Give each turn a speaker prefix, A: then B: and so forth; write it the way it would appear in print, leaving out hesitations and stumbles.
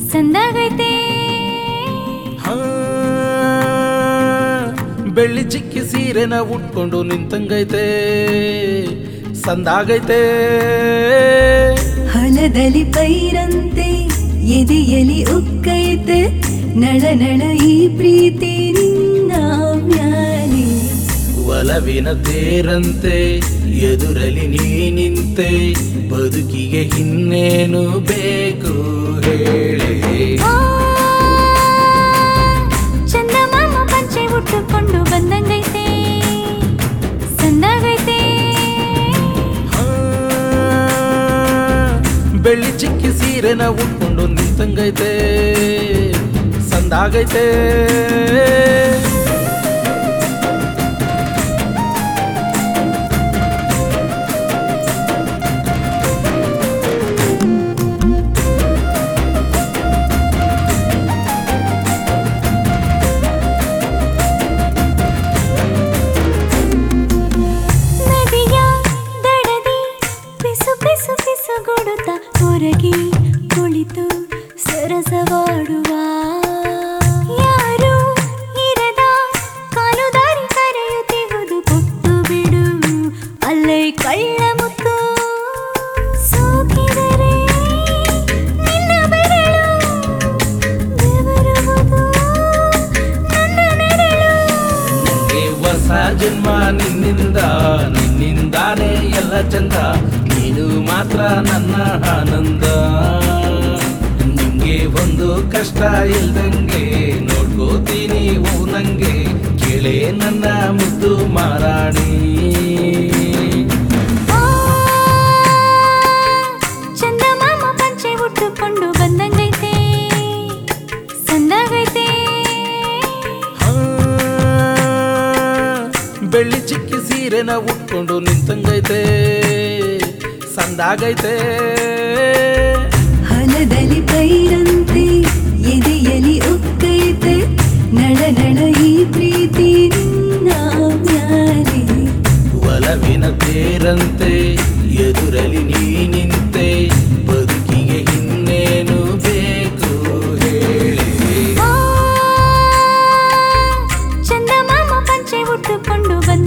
A: ಸಂದಾಗೈತೆ
B: ಬೆಳ್ಳಿ ಚಿಕ್ಕಿ ಸೀರೆನ ಉಟ್ಕೊಂಡು ನಿಂತಂಗೈತೆ ಸಂದಾಗೈತೆ
C: ಹೊಲದಲ್ಲಿ ಪೈರಂತೆ ಎದೆಯಲಿ ಉಕ್ಕೈತೆ ನಳ ನಳ ಈ ಪ್ರೀತಿ ನಿನ್ನ ಮ್ಯಾಲೆ
B: ಒಲವಿನ ತೇರಂತೆ ಎದುರಲಿ ನೀ ನಿಂತೆ ಬದುಕಿಗೆ ಇನ್ನೇನು ಬೇಕು ಹೇಳಿ
A: ಚಂದಮಾಮ ಪಂಚೆ ಉಟ್ಟುಕೊಂಡು ಬಂದಂಗೈತೆ ಸಂದಾಗೈತೆ
B: ಬೆಳ್ಳಿ ಚಿಕ್ಕಿ ಸೀರೆನ ಉಟ್ಕೊಂಡು ನಿಂತಂಗೈತೆ ಸಂದಾಗೈತೆ
A: ಗುಡುತ್ತ ಹೊರಗೆ ಕುಳಿತು ಸರಸವಾಡುವ ಯಾರು ಇರದ ಕಾಲು ದಾರಿ ಕರೆಯುತ್ತಿರುವುದು ಕೊಟ್ಟು ಬಿಡು ಅಲ್ಲೇ ಕಳ್ಳ ಮುತ್ತು ಸೋಕಿದರೆ ನಿನ್ನ ಬೆರಳು ಬೆವರುವುದು ನನ್ನ ನೆರಳು
B: ನಂಗೆ ಹೊಸ ಜನ್ಮ ನಿನ್ನಿಂದಾನೇ ಎಲ್ಲ ಚಂದ ನೀನು ಮಾತ್ರ ನನ್ನ ಆನಂದ ನಿಂಗೆ ಒಂದು ಕಷ್ಟ ಇಲ್ದಂಗೆ ನೋಡ್ಕೋತೀನಿ ನಂಗೆ ಕೇಳೆ ನನ್ನ ಮುದ್ದು ಮಾರಾಣಿ
A: ಚಂದಮಾಮ ಪಂಚೆ ಉಟ್ಟುಕೊಂಡು ಬಂದಂಗೈತೆ ಸಂದಾಗೈತೆ
B: ಬೆಳ್ಳಿ ಚಿಕ್ಕಿ ಸೀರೆನ ಉಟ್ಕೊಂಡು ನಿಂತಂಗೈತೆ ಸಂದಾಗೈತೆ
C: ಹೊಲದಲ್ಲಿ ಪೈರಂತೆ ಎದೆಯಲಿ ಉಕ್ಕೈತೆ ನಳ ನಳ ಈ ಪ್ರೀತಿ ನಿನ್ನ ಮ್ಯಾಲೆ
B: ಒಲವಿನ ತೇರಂತೆ ಎದುರಲಿ ನೀ ನಿಂತೆ ಬದುಕಿಗೆ ಇನ್ನೇನು ಬೇಕು ಹೇಳಿ
A: ಚಂದಮಾಮ ಪಂಚೆ ಉಟ್ಟುಕೊಂಡು ಬಂದ